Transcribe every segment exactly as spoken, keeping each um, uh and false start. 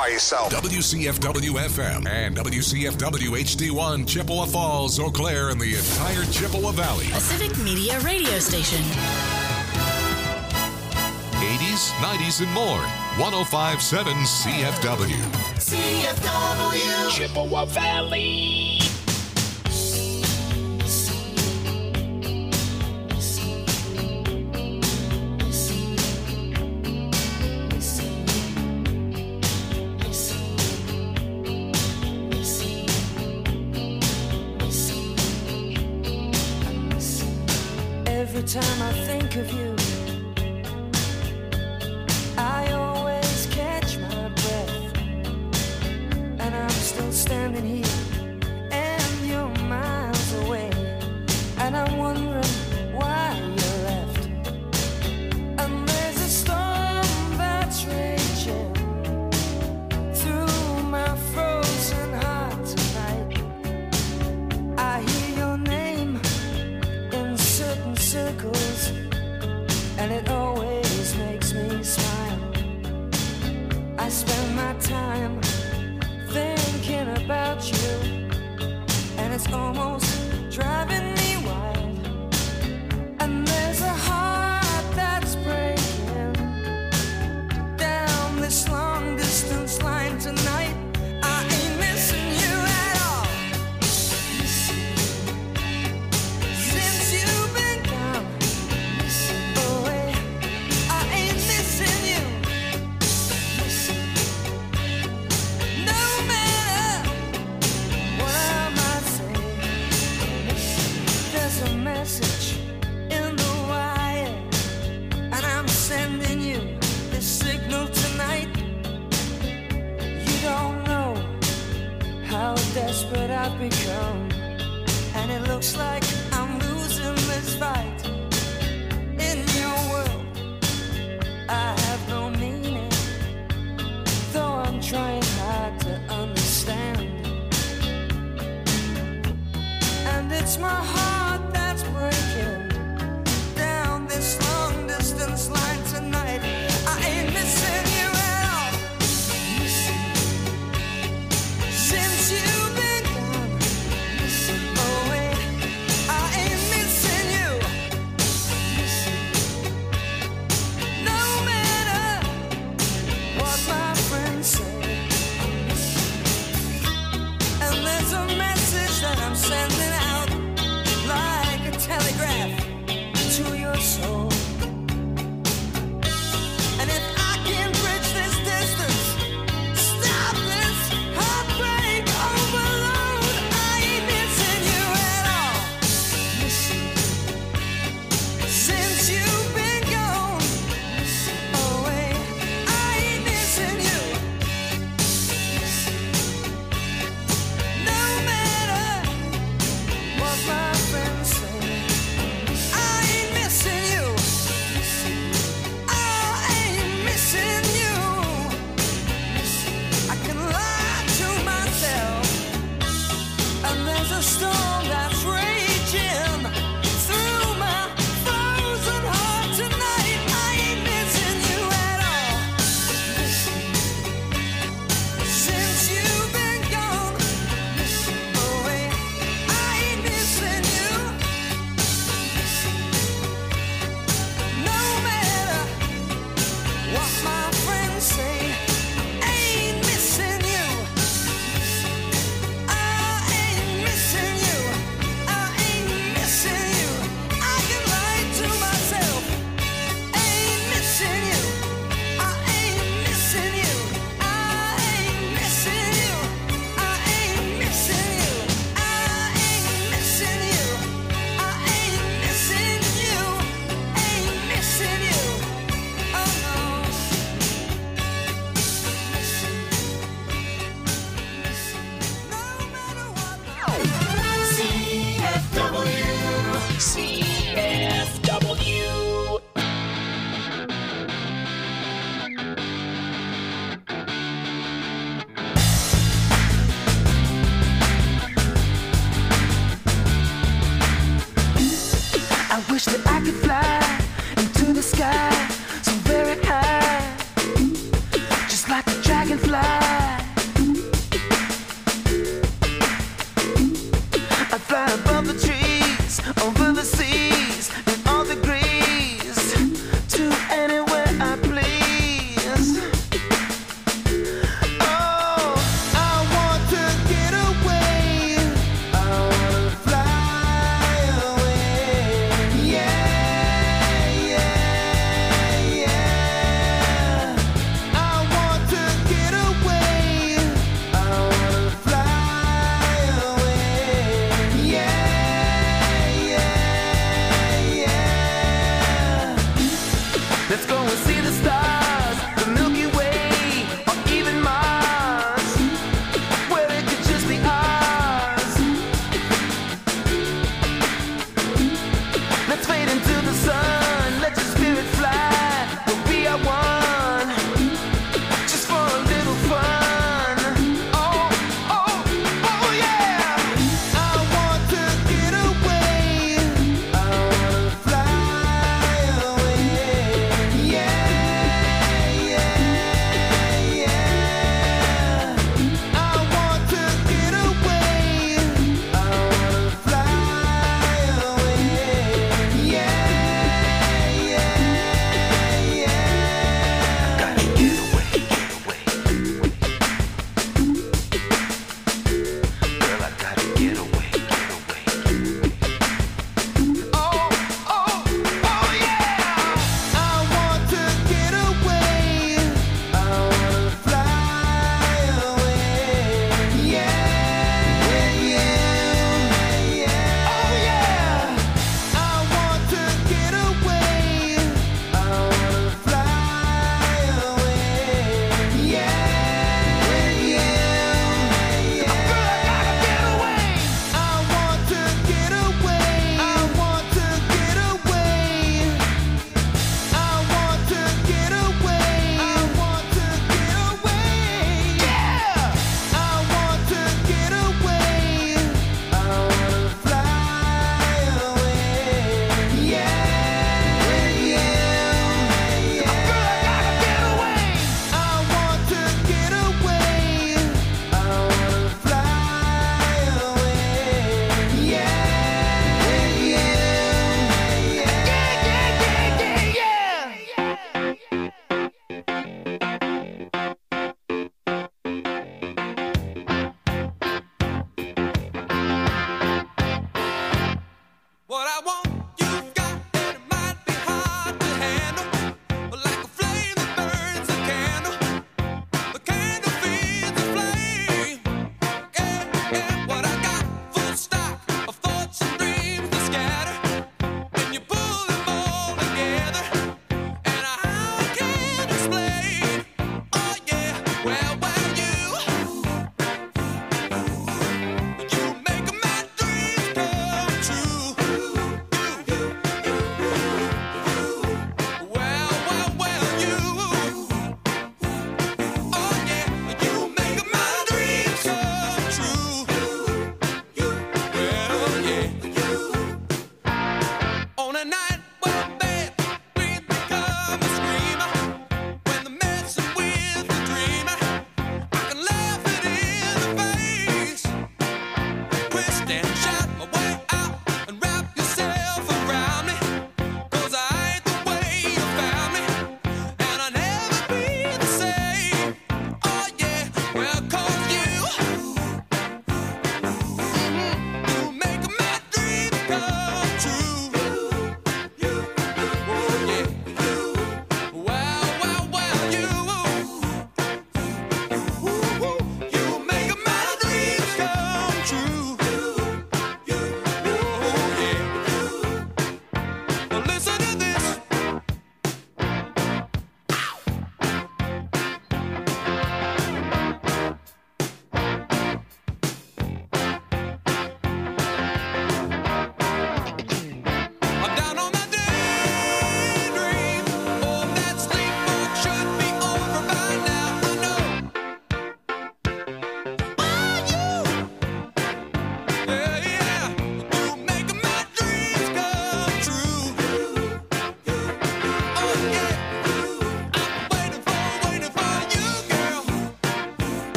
by yourself. W C F W F M and W C F W H D one, Chippewa Falls, Eau Claire, and the entire Chippewa Valley. A Civic Media radio station. eighties, nineties, and more. one oh five point seven C F W. C F W. Chippewa Valley. Every time I think of you, I always catch my breath, and I'm still standing here, and you're miles away, and I'm wondering why you left. And there's a storm that's raging through my frozen heart tonight. I hear your name in certain circles, and it always makes me smile. I spend my time thinking about you, and it's almost driving me wild. And there's a heart that's breaking down this long distance line tonight. I ain't missing you at all. Since you've been gone away, I ain't missing you. No matter what I might say, there's a message in the wire, and I'm sending you this signal tonight. You don't know how desperate I've become, and it looks like I'm losing this fight. In your world, I have no meaning, though I'm trying hard to understand. And it's my heart that's breaking down this long distance line tonight. I ain't missing you at all. Since you've been gone away, I ain't missing you. No matter what my friends say. And there's a message that I'm sending out like a telegraph to your soul. And if I can bridge this distance, stop this heartbreak overload, I ain't missing you at all. Since you've been gone away, I ain't missing you. No matter what my friends say, I ain't missing you. I ain't missing you. I can lie to myself, and there's a storm that's raging through my frozen heart tonight. I ain't missing you at all. Since you've been gone away, I ain't missing you. No matter what my friends say, I ain't missing you. I ain't missing you. I ain't missing you. I can lie to myself. I ain't missing you. I ain't missing you. I ain't missing you. I ain't missing you. I ain't missing you. I ain't missing you. Ain't missing you. Oh no. No matter what. C F W. C F W. I wish that I could fly into the sky so very high, just like a dragonfly.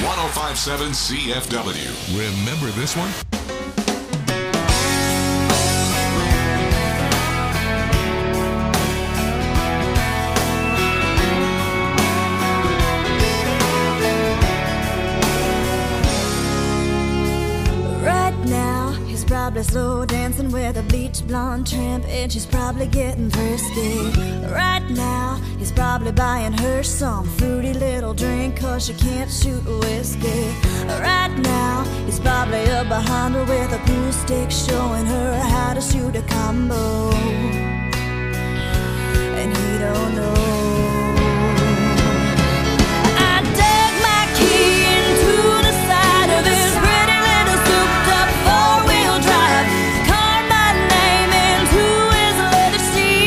one oh five point seven C F W. Remember this one? Probably slow dancing with a bleach blonde tramp, and she's probably getting frisky. Right now, he's probably buying her some fruity little drink, cause she can't shoot whiskey. Right now, he's probably up behind her with a pool stick, showing her how to shoot a combo. And he don't know. I dug my key into the side of his pretty little souped up four-wheel drive, carved my name into his leather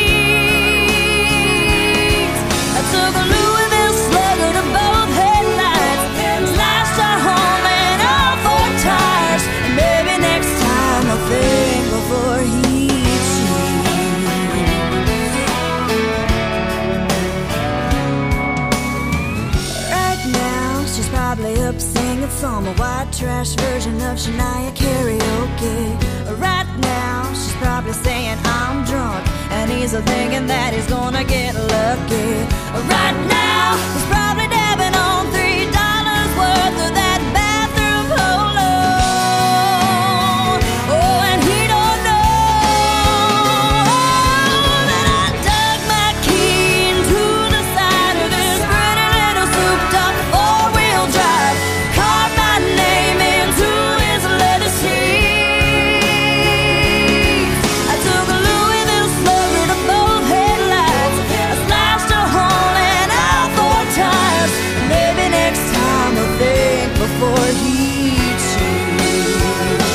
seats. I took a Louisville Slugger to both headlights, slashed our home and all four tires. Maybe next time I'll think before he up singing some white trash version of Shania karaoke. Right now, she's probably saying I'm drunk, and he's thinking that he's gonna get lucky. Right now, he's probably dabbing on three dollars worth of that bathroom polo. Oh, and he don't know that I dug my key into the side of this pretty little souped up four-wheel drive, carved my name into his leather seats. I took a Louisville Slugger to both headlights, I slashed a hole in all four tires. Maybe next time I'll think before he cheats.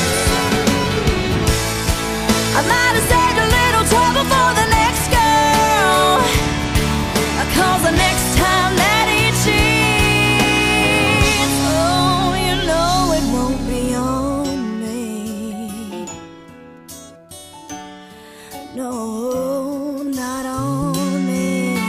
I might have saved a little trouble for the next girl, cause the next time that he cheats, oh, you know it won't be on me. No, not on me.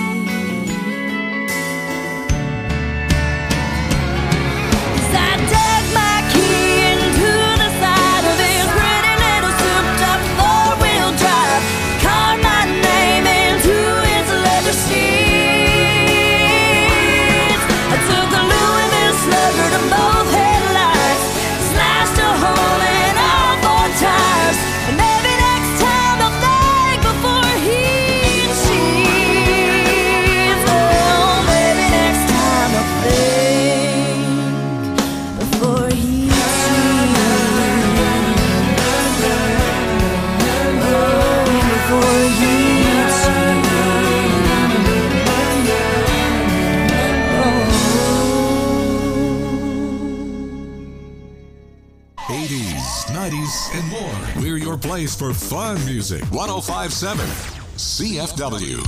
'Cause I dug my key into the side of his pretty little souped up four-wheel drive, carved my name into his leather seats. I took a Louisville Slugger to both headlights, slashed a hole in all four tires. And maybe next time I'll think before he cheats. Oh, maybe next time I'll think before he cheats. Oh, before he eighties, nineties, and more. We're your place for fun music. one oh five point seven C F W.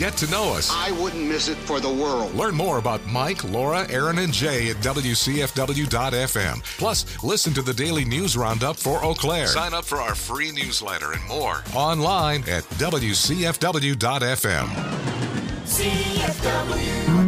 get to know us. I wouldn't miss it for the world. Learn more about Mike, Laura, Aaron, and Jay at W C F W dot F M. Plus, listen to the daily news roundup for Eau Claire. Sign up for our free newsletter and more online at W C F W dot F M. C F W.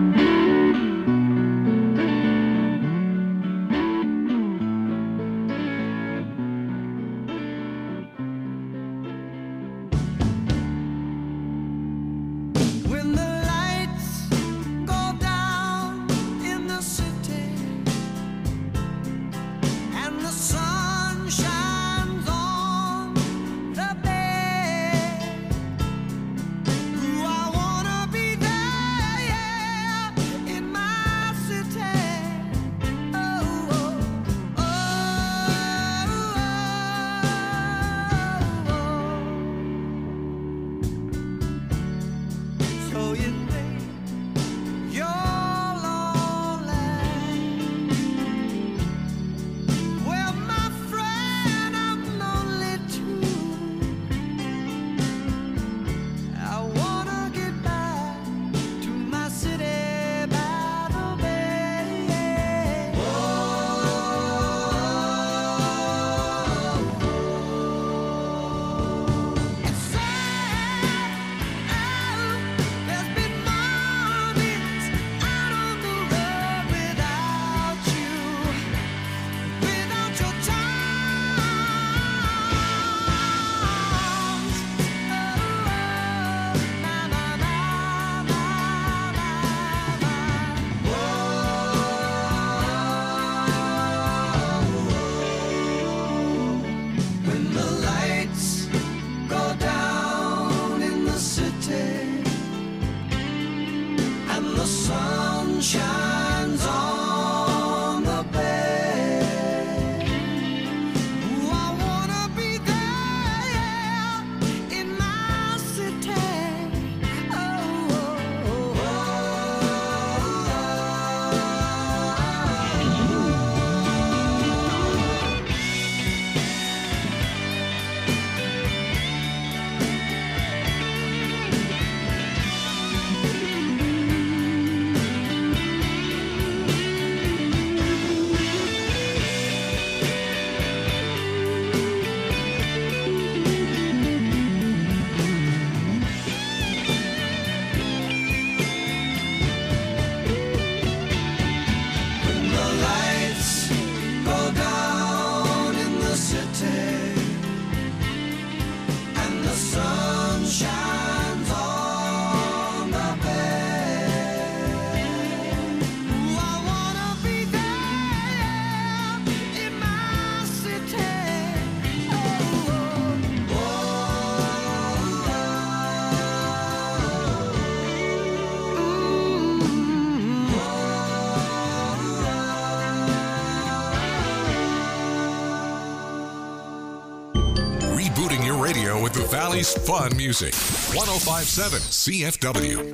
With the Valley's fun music. one oh five point seven C F W.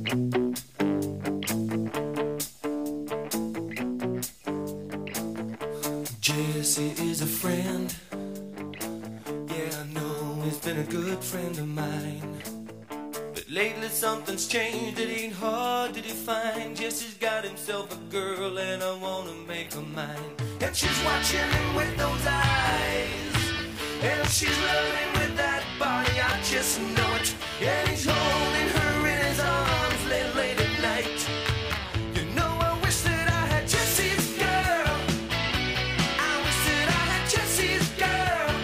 Jesse is a friend. Yeah, I know he's been a good friend of mine. But lately something's changed. It ain't hard to define. Jesse's got himself a girl and I wanna make her mine. And she's watching him with those eyes. And she's loving with that body, I just know it. And he's holding her in his arms late, late at night. You know I wish that I had Jesse's girl. I wish that I had Jesse's girl.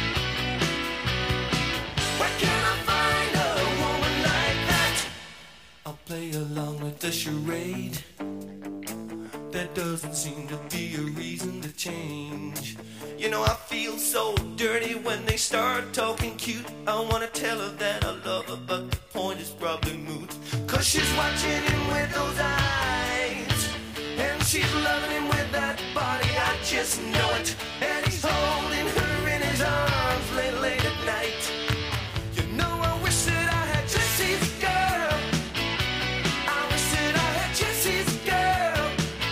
Where can I find a woman like that? I'll play along with the charade. There doesn't seem to be a reason to change. You know I feel so dirty when they start talking cute. I wanna tell her that I love her, but the point is probably moot. Cause she's watching him with those eyes. And she's loving him with that body, I just know it. And he's holding her in his arms late, late at night. You know I wish that I had Jesse's girl. I wish that I had Jesse's girl.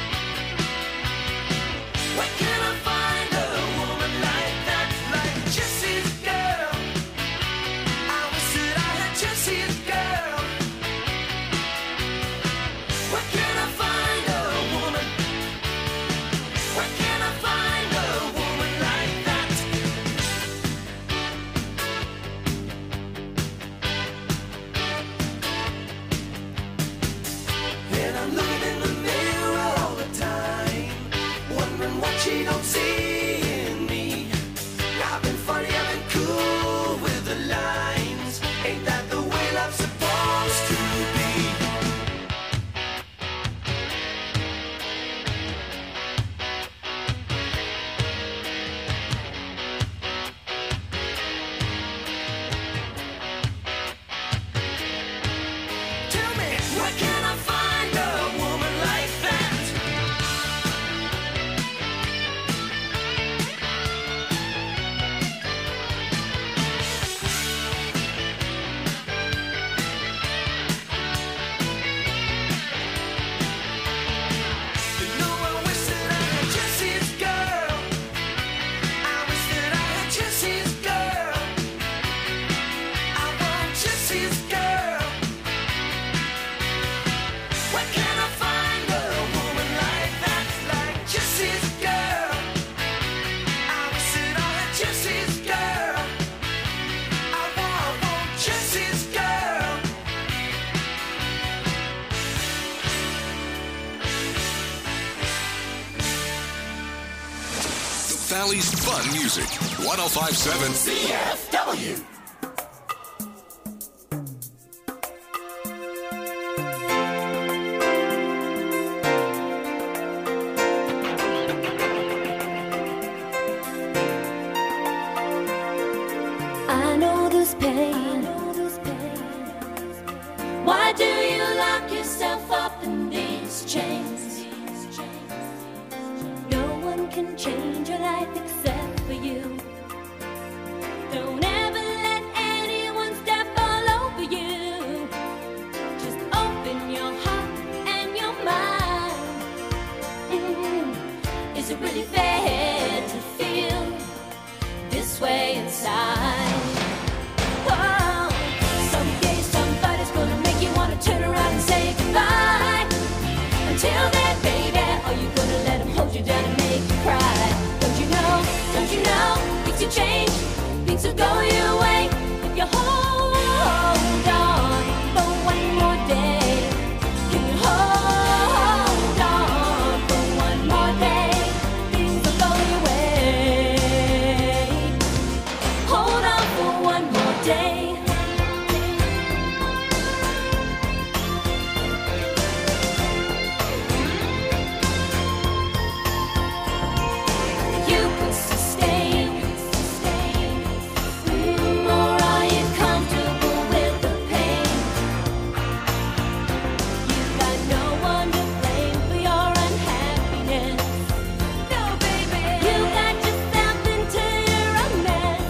Where can I find a woman like that, like Jesse's girl? I wish that I had Jesse's girl. Valley's fun music. one oh five point seven C F W. I know this pain. Why do you lock yourself up in these chains? No one can change your life except for you. Don't ever let anyone step all over you. Just open your heart and your mind. Mm. Is it really fair to feel this way inside? Oh, someday somebody's gonna make you wanna turn around and say goodbye. Until then, baby, are you gonna let him hold you down and make you cry? Don't you know, don't you know, things will change, things will go your way if you hold on for one more day. Can you hold on for one more day? Things will go your way. Hold on for one more day. You could sustain, mm, or are you comfortable with the pain? You got no one to blame for your unhappiness. No, baby, you got yourself into a mess.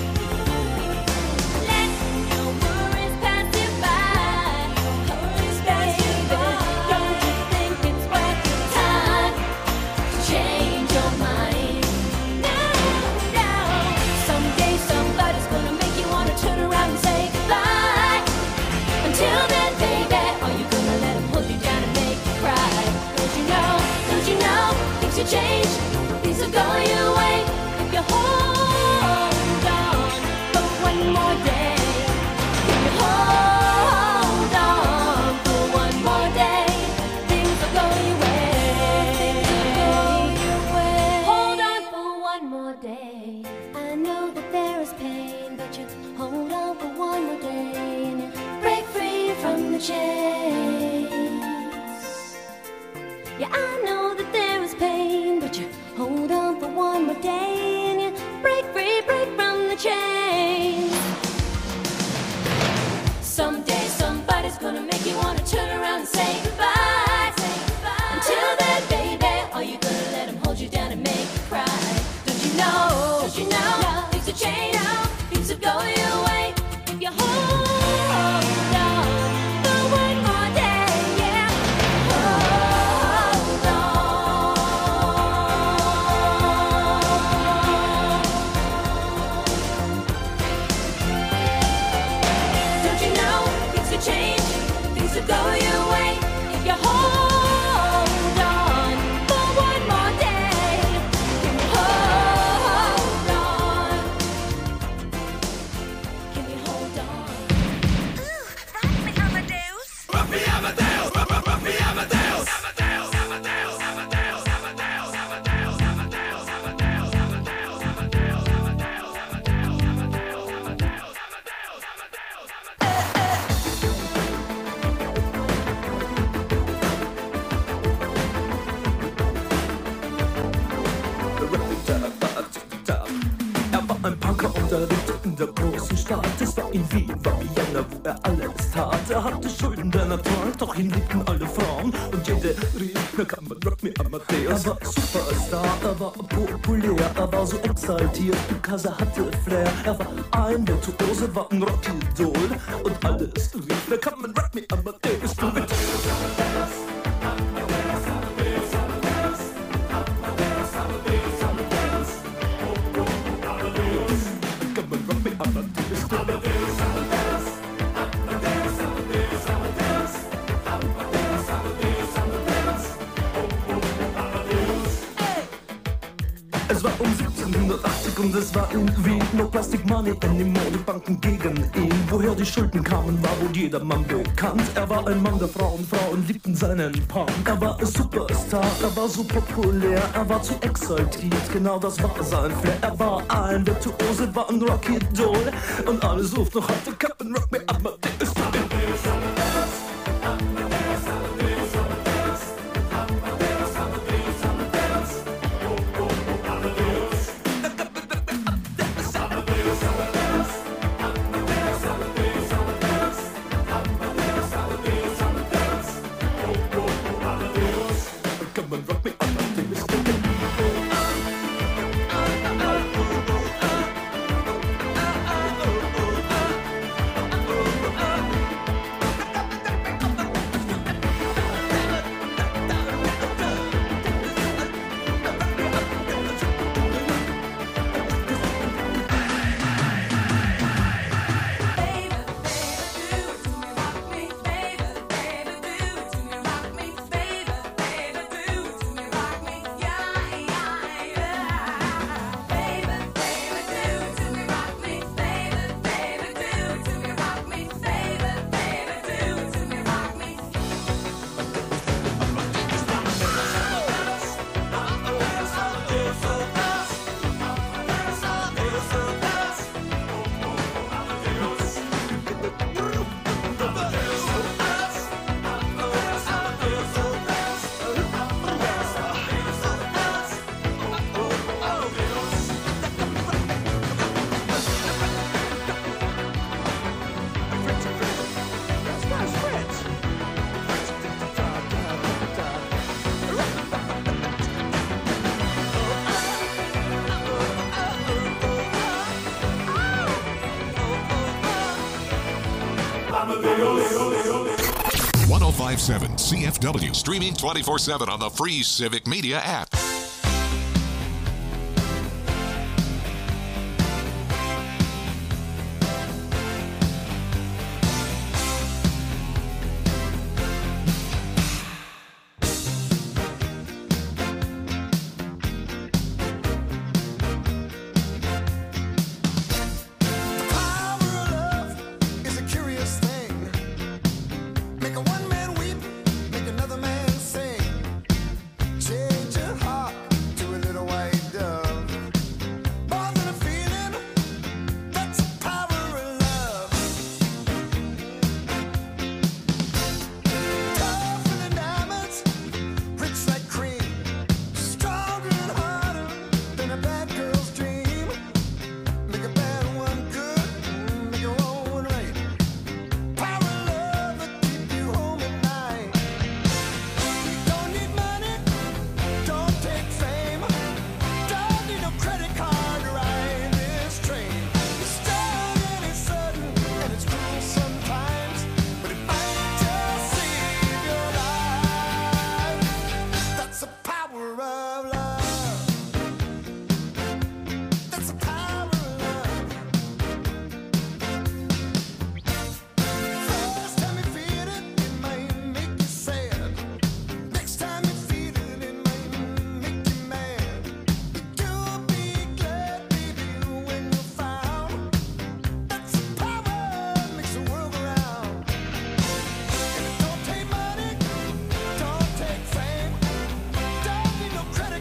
Let your worries pass you by. Worries pass you by. Don't you think it's worth your time to change your mind? No, no. Someday somebody's gonna make you wanna turn around and say goodbye. Until then, baby, are you gonna let him hold you down and make you cry? Don't you know, don't you know, things will change, things will go your way if you hold on for one more day. If you hold on for one more day, things will go your way. Hold on for one more day. I know that there is pain, but you hold on for one more day and you break free from the chains. Yeah, I know that there is pain, but you hold on for one more day and you break free, break from the chains. Someday somebody's gonna make you wanna turn around and say goodbye. Until then, baby, are you gonna let him hold you down and make you cry? Don't you know, don't you know, things will change, things will go your way if you hold on for one more day, yeah. Hold on. Don't you know, things will change, things will go your way if you hold on for one more day. Can you hold on? Can you hold on? Er war ein Punker und er lebte in der großen Stadt. Es war in Wien, war Vienna, wo er alles tat. Er hatte Schulden, der Natur, doch ihn liebten alle Frauen. Und jede rief, na kann man Rock Me Amadeus. Er war Superstar, er war populär, er war so exaltiert, because er hatte Flair. Er war ein Virtuose, war ein Rockidol. Und alles rief, na kann man Rock Me Amadeus. Du mit Es war um siebzehnhundertachtzig zurück und es war in Wien. No Plastic Money in die Modebanken gegen ihn. Woher die Schulden kamen, war wohl jedermann bekannt. Er war ein Mann der Frauen, Frauen liebten seinen Punk. Er war ein Superstar, er war so populär, er war zu exaltiert, genau das war sein Flair. Er war ein Virtuose, war ein Rocky-Doll und alle suchten noch heute Captain Rock Me Amadeus. one oh five point seven C F W, streaming twenty-four seven on the free Civic Media app. Credit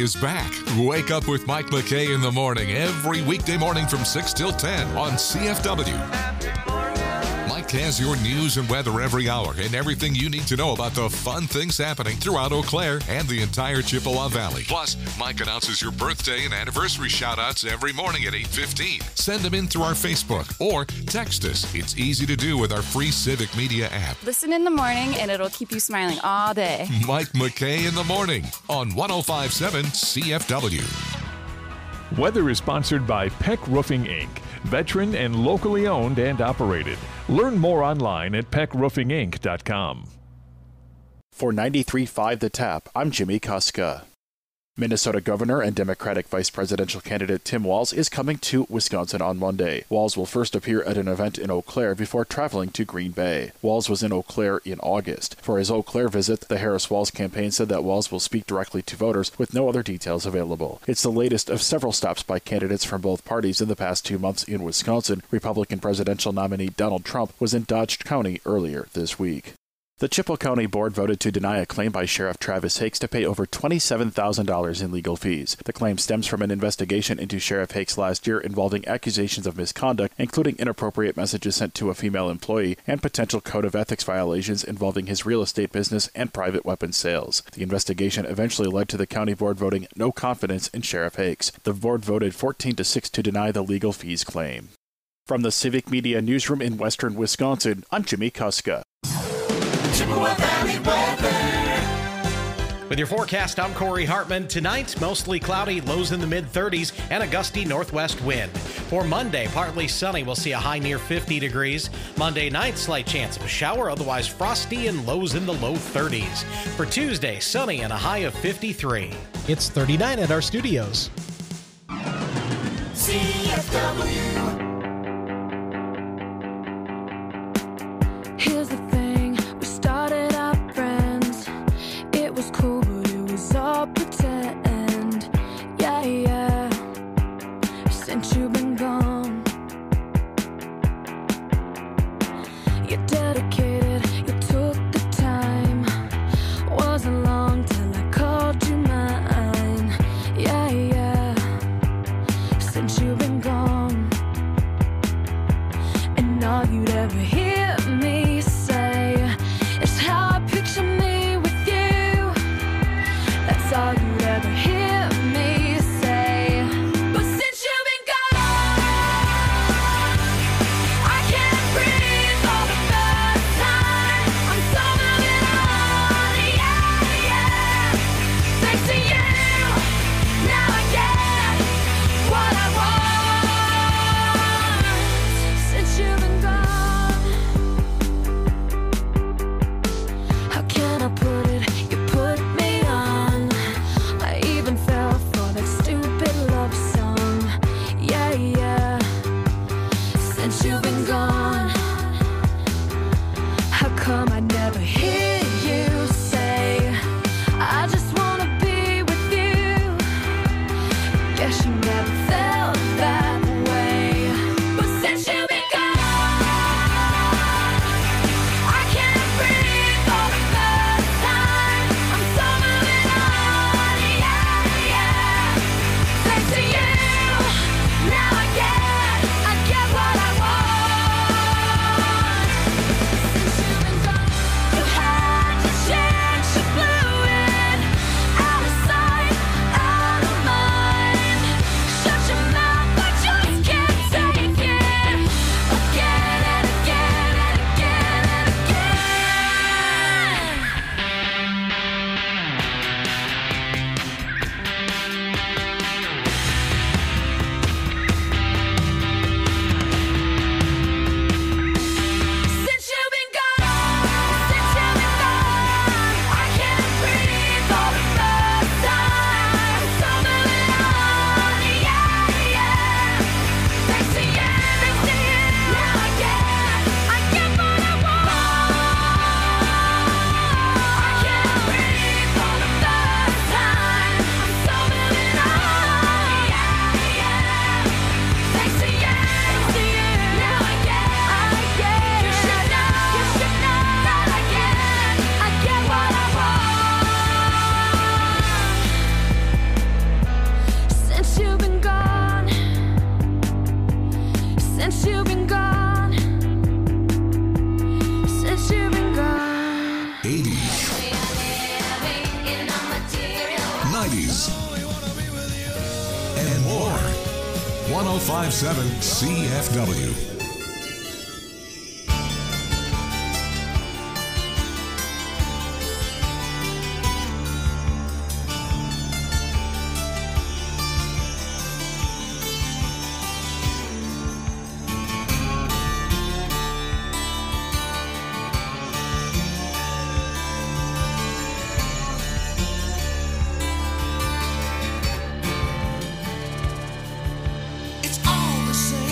is back. Wake up with Mike McKay in the morning every weekday morning from six till ten on C F W. Mike has your news and weather every hour and everything you need to know about the fun things happening throughout Eau Claire and the entire Chippewa Valley. Plus, Mike announces your birthday and anniversary shout-outs every morning at eight fifteen. Send them in through our Facebook or text us. It's easy to do with our free Civic Media app. Listen in the morning and it'll keep you smiling all day. Mike McKay in the morning on one oh five point seven C F W. Weather is sponsored by Peck Roofing Incorporated. Veteran and locally owned and operated. Learn more online at peck roofing inc dot com. For ninety-three point five The Tap, I'm Jimmy Kuska. Minnesota Governor and Democratic Vice Presidential candidate Tim Walz is coming to Wisconsin on Monday. Walz will first appear at an event in Eau Claire before traveling to Green Bay. Walz was in Eau Claire in August. For his Eau Claire visit, the Harris-Walz campaign said that Walz will speak directly to voters with no other details available. It's the latest of several stops by candidates from both parties in the past two months in Wisconsin. Republican presidential nominee Donald Trump was in Dodge County earlier this week. The Chippewa County Board voted to deny a claim by Sheriff Travis Hakes to pay over twenty-seven thousand dollars in legal fees. The claim stems from an investigation into Sheriff Hakes last year involving accusations of misconduct, including inappropriate messages sent to a female employee and potential code of ethics violations involving his real estate business and private weapons sales. The investigation eventually led to the county board voting no confidence in Sheriff Hakes. The board voted fourteen to six to deny the legal fees claim. From the Civic Media Newsroom in western Wisconsin, I'm Jimmy Kuska. Chippewa Valley weather. With your forecast, I'm Corey Hartman. Tonight, mostly cloudy, lows in the mid thirties, and a gusty northwest wind. For Monday, partly sunny. We'll see a high near fifty degrees. Monday night, slight chance of a shower, otherwise frosty and lows in the low thirties. For Tuesday, sunny and a high of fifty-three. It's thirty-nine at our studios. C F W. Here's the thing, we started out friends. It was cool, but it was all pretend. Yeah, yeah. Since you've been gone, you're dedicated, you took the time. Wasn't long till I called you mine. Yeah, yeah. Since you've been gone, and all you'd ever hear me say is how I picture me with you. That's all you'd ever hear me say. But since you've been gone, one oh five point seven C F W. It's all the same.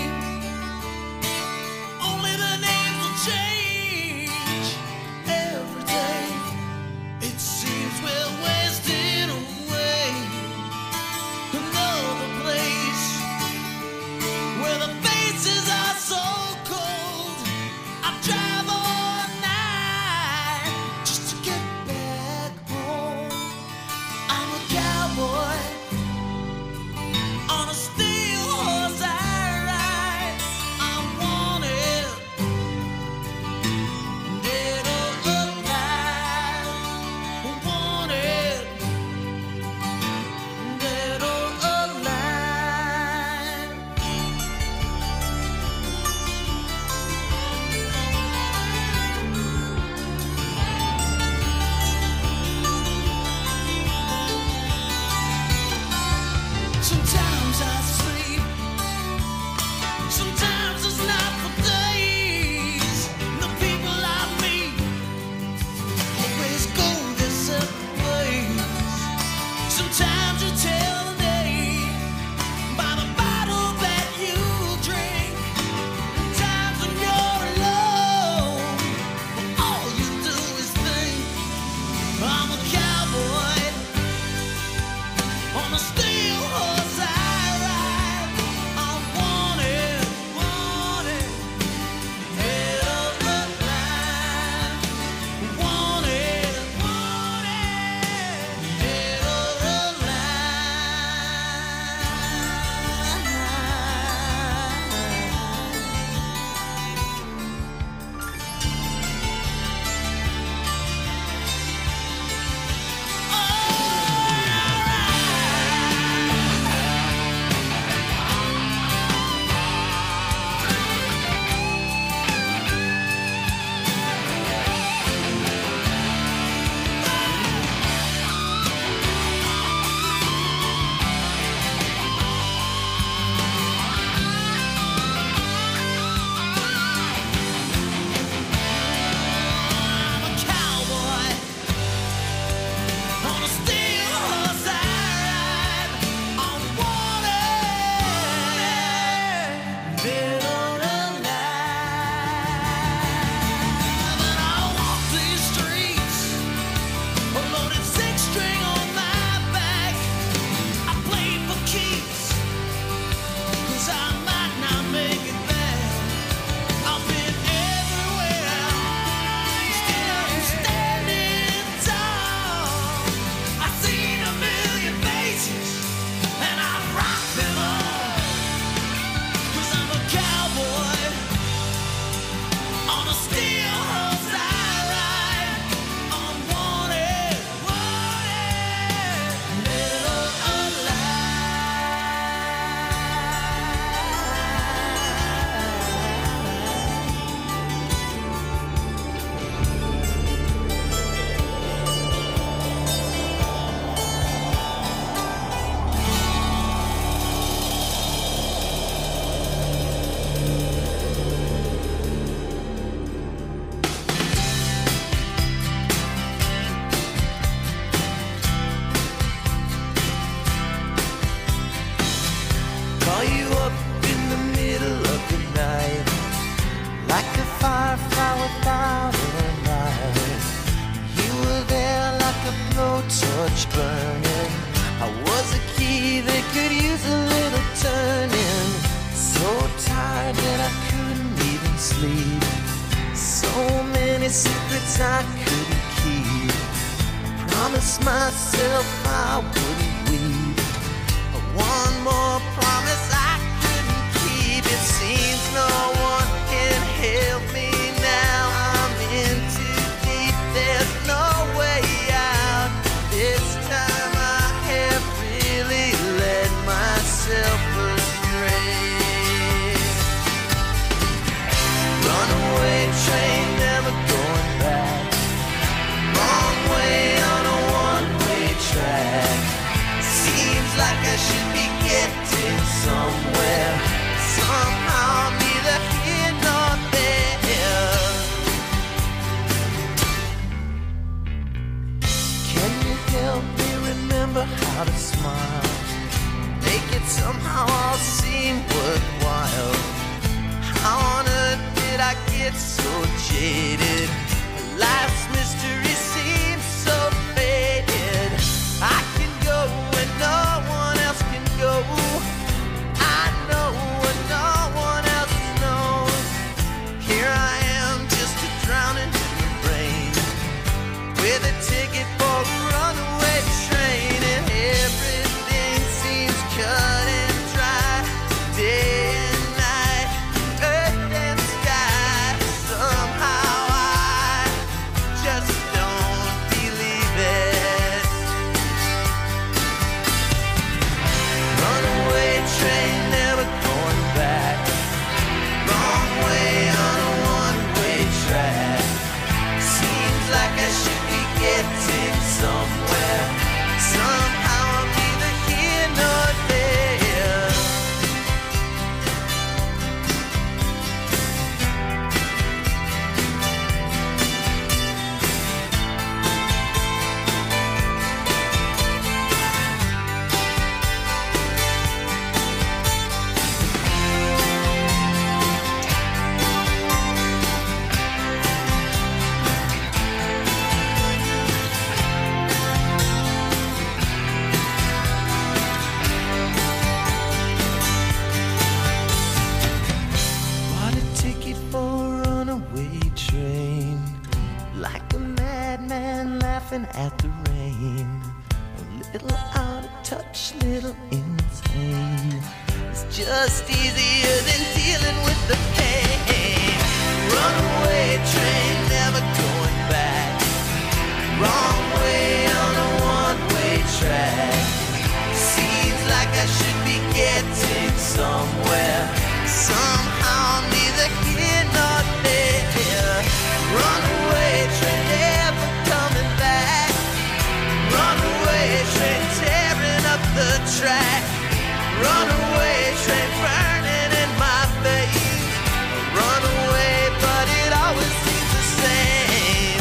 torch burning. I was a key that could use a little turning. So tired that I couldn't even sleep. So many secrets I couldn't keep. I promised myself I wouldn't weep. But one more promise I couldn't keep. It seems no one can help me now. I'm in too deep, there's no way out. This time I have really let myself astray. jaded. Life's mystery seems so faded. I can go where no one else can go. I know what no one else knows. Here I am, just a drowning in the rain, with a ticket for a runaway train, and everything seems cut and dry. Day and night, earth and sky. Somehow I just don't believe it. Runaway train, never going back. Wrong way on a one-way track. Seems like I should be getting somewhere. Somehow I'm neither here nor there. Bought a ticket for a runaway train, like a madman laughing at the rain. A little out of touch, little insane. It's just easier than dealing with the pain. Runaway train, never going back. Wrong way on a one-way track. Seems like I should be getting somewhere. Somehow I'm neither here nor there. Runaway train, never coming back. Runaway train, tearing up the track. Runaway train, burning in my face. Runaway, but it always seems the same.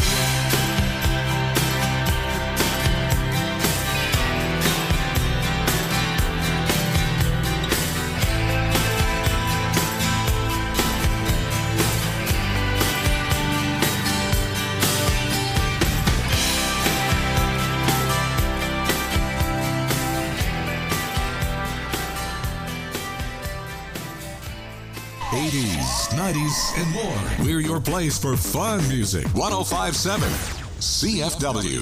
eighties, nineties, and more. We're your place for fun music. one oh five point seven C F W.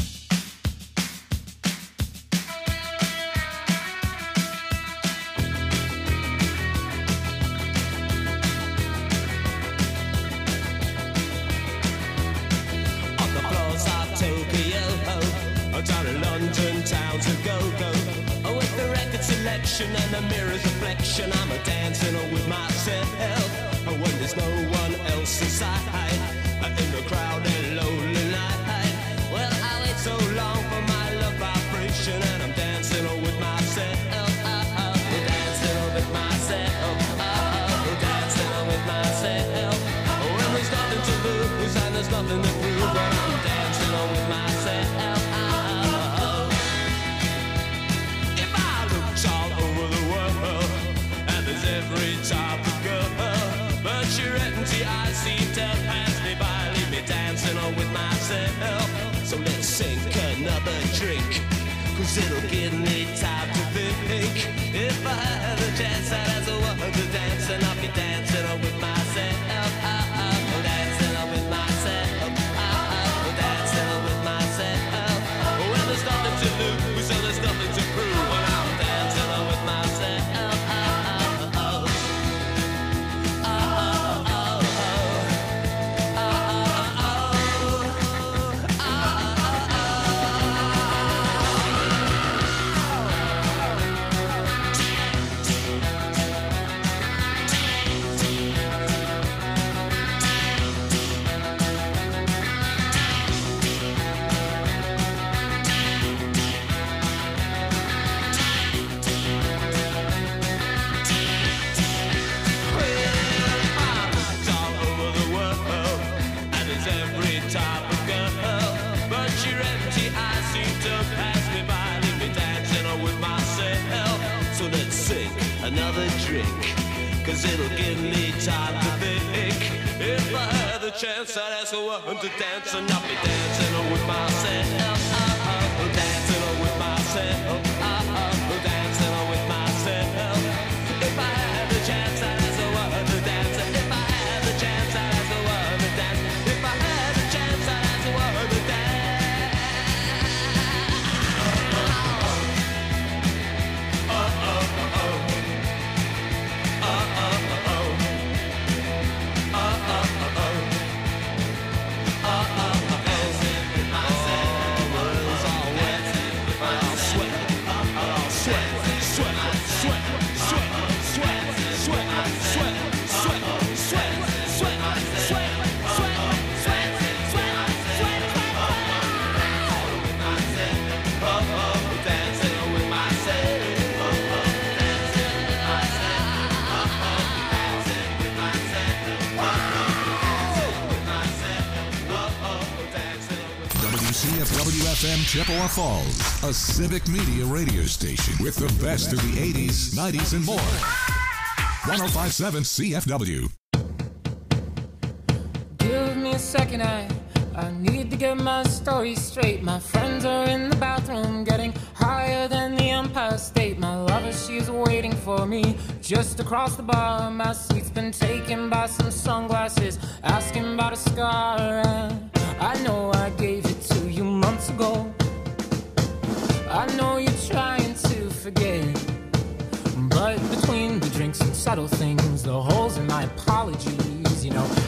On the floors of Tokyo, down in London town to go-go, with the record selection and the mirror's reflection, I'm a dancing with myself when there's no one else inside, in the crowded lonely night. Well, I wait so long for my love vibration, and I'm dancing with myself. Dancing with myself. Dancing with myself. When there's nothing to lose and there's nothing to prove, but I'm dancing with myself. If I looked all over the world, and there's every type of girl, but your empty eyes seem to pass me by, leave me dancing with myself. So let's sink another drink, cause it'll give me time to think. If I had a chance, I'd ask a woman to dance, and I'll be dancing with myself. Dancing with myself. Dancing with myself. Well, there's nothing to lose, so there's nothing to prove, but I'm dancing with myself. Another drink, cause it'll give me time to think. If I had the chance, I'd ask a woman to dance and not be dancing with myself. Dancing with myself. Dancing with myself. If I had the chance, I'd ask a woman to dance. If I had the chance, I'd ask a woman to dance. If I had the chance, I'd ask a woman to dance. Oh, oh, oh, oh. Oh, oh, oh, oh. Oh, oh, oh, oh. Oh, oh, oh, oh. Dancing with myself. Oh, it's all wet. I'll sweat. I'll sweat. Sweat. Sweat. Sweat. Sweat. Sweat. Sweat. Sweat. Sweat. Sweat. Sweat. Sweat. Sweat. Oh, oh, dancing with myself. W C F W F M Chippewa Falls, a civic media radio station with the best of the eighties, nineties, and more. one oh five point seven C F W. Give me a second, I, I need to get my story straight. My friends are in the bathroom getting higher than the Empire State. My lover, she's waiting for me just across the bar. My seat's been taken by some sunglasses, asking about a scar. And I know I gave it to you months ago. I know you're trying to forget, but between the drinks and subtle things, the holes in my apologies, you know